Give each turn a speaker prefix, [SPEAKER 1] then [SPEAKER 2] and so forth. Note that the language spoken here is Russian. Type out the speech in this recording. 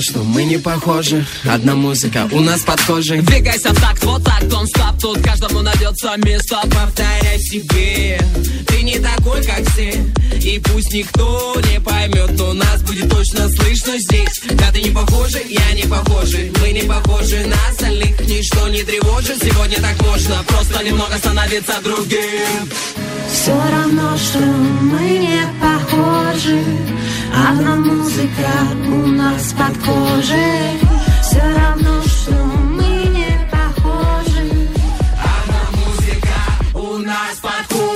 [SPEAKER 1] что мы не похожи. Одна музыка у нас под кожей.
[SPEAKER 2] Двигайся в такт, вот так, don't stop. Тут каждому найдется место.
[SPEAKER 3] Повторяй себе, ты не такой, как все. И пусть никто не поймет, но нас будет точно слышно здесь. Да ты не похожи, я не похожи. Мы не похожи на остальных. Ничто не тревожит, сегодня так можно просто немного становиться другим.
[SPEAKER 4] Все равно, что мы не похожи. Одна музыка у нас под кожей. Все равно, что мы не похожи.
[SPEAKER 3] Одна музыка у нас под кожей.